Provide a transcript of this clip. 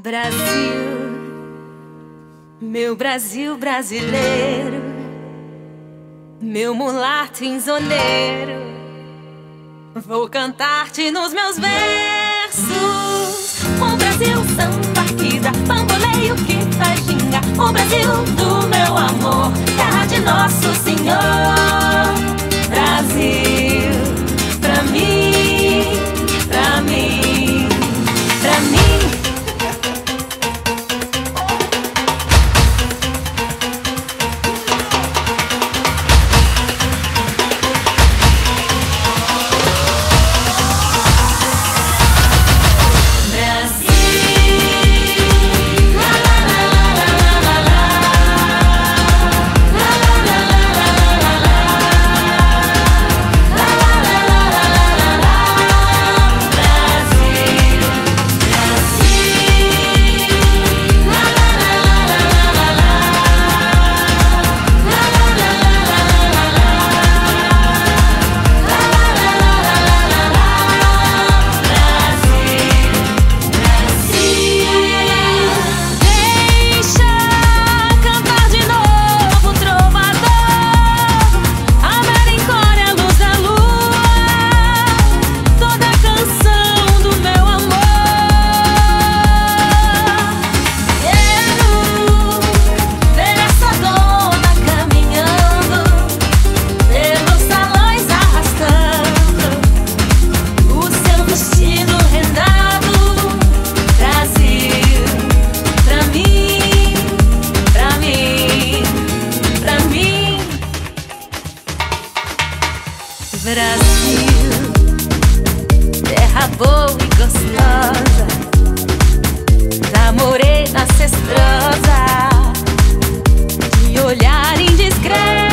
Brasil, meu Brasil brasileiro, meu mulato insoneiro, vou cantar-te nos meus versos. O Brasil, samba que dá bamboleio que faz ginga, o Brasil do meu amor, terra de Nosso Senhor. Brasil, pra mim, pra mim, pra mim. Brasil, terra boa e gostosa, da morena cestrosa, de olhar indiscreto.